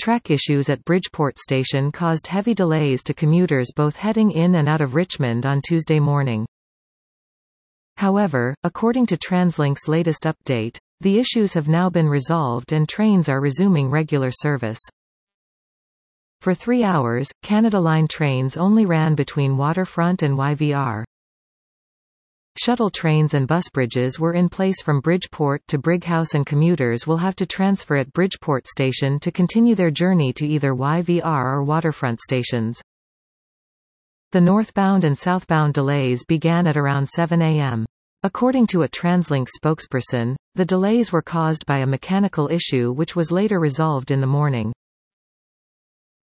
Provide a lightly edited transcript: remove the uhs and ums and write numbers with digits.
Track issues at Bridgeport Station caused heavy delays to commuters both heading in and out of Richmond on Tuesday morning. However, according to TransLink's latest update, the issues have now been resolved and trains are resuming regular service. For 3 hours, Canada Line trains only ran between Waterfront and YVR. Shuttle trains and bus bridges were in place from Bridgeport to Brighouse, and commuters will have to transfer at Bridgeport Station to continue their journey to either YVR or Waterfront stations. The northbound and southbound delays began at around 7 a.m. According to a TransLink spokesperson, the delays were caused by a mechanical issue which was later resolved in the morning.